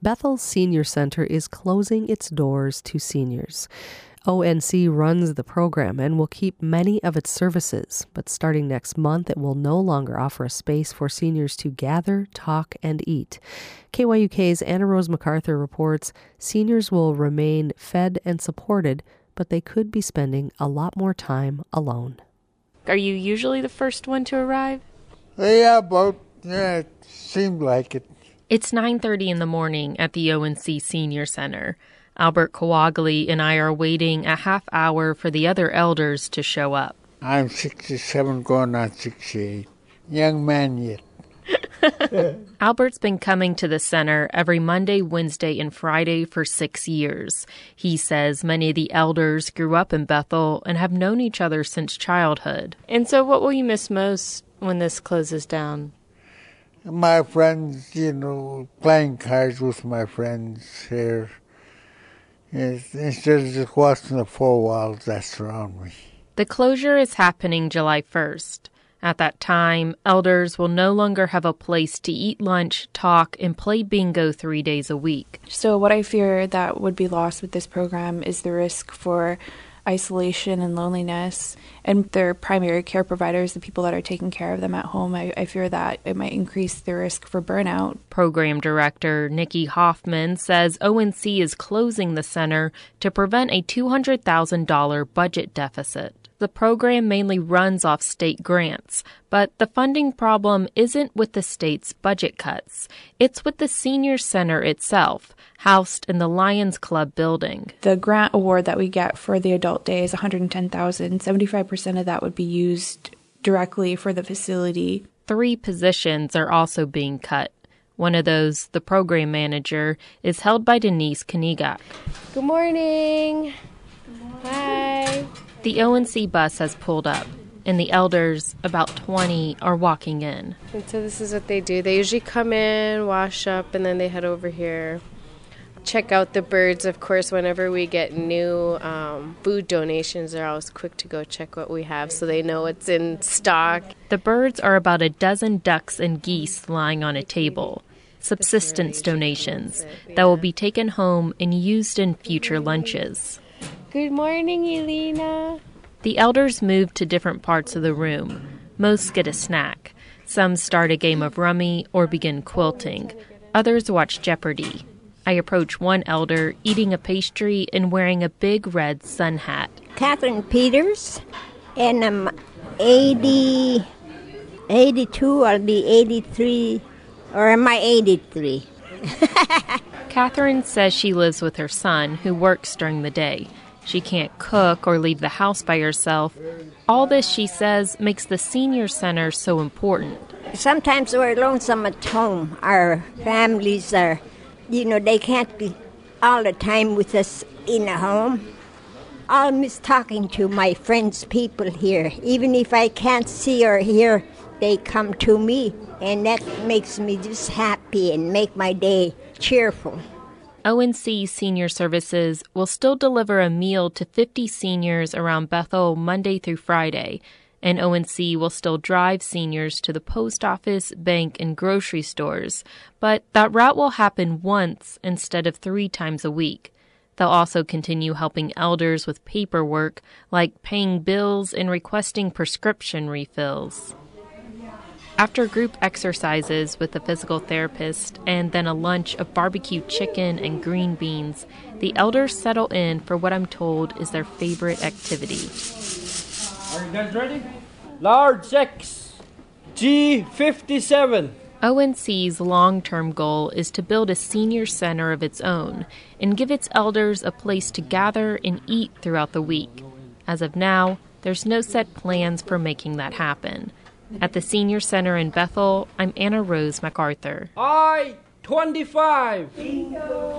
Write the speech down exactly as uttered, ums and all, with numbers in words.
Bethel Senior Center is closing its doors to seniors. O N C runs the program and will keep many of its services, but starting next month, it will no longer offer a space for seniors to gather, talk, and eat. K Y U K's Anna Rose MacArthur reports seniors will remain fed and supported, but they could be spending a lot more time alone. Are you usually the first one to arrive? Yeah, about, yeah, it seemed like it. It's nine thirty in the morning at the O N C Senior Center. Albert Kawagli and I are waiting a half hour for the other elders to show up. I'm sixty-seven, going on sixty-eight. Young man yet. Albert's been coming to the center every Monday, Wednesday, and Friday for six years. He says many of the elders grew up in Bethel and have known each other since childhood. And so what will you miss most when this closes down? My friends, you know, playing cards with my friends here. Instead of just watching the four walls that surround me. The closure is happening July first. At that time, elders will no longer have a place to eat lunch, talk, and play bingo three days a week. So what I fear that would be lost with this program is the risk for isolation and loneliness, and their primary care providers, the people that are taking care of them at home, I, I fear that it might increase the risk for burnout. Program Director Nikki Hoffman says O N C is closing the center to prevent a two hundred thousand dollars budget deficit. The program mainly runs off state grants, but the funding problem isn't with the state's budget cuts. It's with the senior center itself, housed in the Lions Club building. The grant award that we get for the adult day is one hundred ten thousand dollars. seventy-five percent of that would be used directly for the facility. Three positions are also being cut. One of those, the program manager, is held by Denise Kanigak. Good morning. Good morning. Hi. The O N C bus has pulled up, and the elders, about twenty, are walking in. And so this is what they do. They usually come in, wash up, and then they head over here. Check out the birds, of course. Whenever we get new um, food donations, they're always quick to go check what we have so they know what's in stock. The birds are about a dozen ducks and geese lying on a table. Subsistence donations that will be taken home and used in future lunches. Good morning, Elena. The elders move to different parts of the room. Most get a snack. Some start a game of rummy or begin quilting. Others watch Jeopardy! I approach one elder eating a pastry and wearing a big red sun hat. Catherine Peters, and I'm eighty, eighty-two, I'll be eighty-three, or am I eighty-three? Catherine says she lives with her son, who works during the day. She can't cook or leave the house by herself. All this, she says, makes the senior center so important. Sometimes we're lonesome at home. Our families are, you know, they can't be all the time with us in a home. I'll miss talking to my friends, people here. Even if I can't see or hear, they come to me. And that makes me just happy and make my day cheerful. O N C Senior Services will still deliver a meal to fifty seniors around Bethel Monday through Friday, and O N C will still drive seniors to the post office, bank, and grocery stores, but that route will happen once instead of three times a week. They'll also continue helping elders with paperwork, like paying bills and requesting prescription refills. After group exercises with a physical therapist and then a lunch of barbecue chicken and green beans, the elders settle in for what I'm told is their favorite activity. Are you guys ready? Large six, G fifty-seven. O N C's long-term goal is to build a senior center of its own and give its elders a place to gather and eat throughout the week. As of now, there's no set plans for making that happen. At the Senior Center in Bethel, I'm Anna Rose MacArthur. I twenty-five. Bingo.